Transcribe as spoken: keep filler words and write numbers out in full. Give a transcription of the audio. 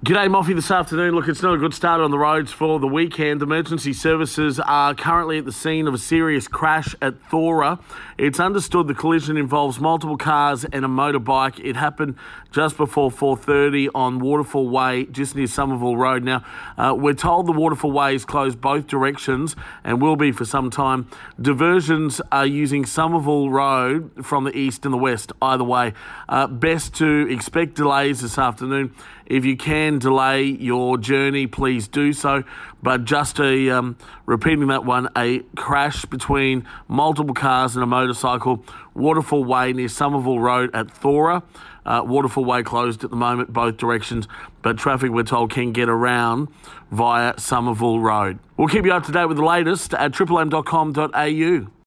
G'day, Moffy, this afternoon. Look, it's not a good start on the roads for the weekend. Emergency services are currently at the scene of a serious crash at Thora. It's understood the collision involves multiple cars and a motorbike. It happened just before four thirty on Waterfall Way, just near Somerville Road. Now, uh, we're told the Waterfall Way is closed both directions and will be for some time. Diversions are using Somerville Road from the east and the west, either way. Uh, best to expect delays this afternoon. If you can delay your journey, please do so. But just a, um, repeating that one, a crash between multiple cars and a motorcycle, Waterfall Way near Somerville Road at Thora. Uh, Waterfall Way closed at the moment, both directions, but traffic, we're told, can get around via Somerville Road. We'll keep you up to date with the latest at triple m dot com dot a u.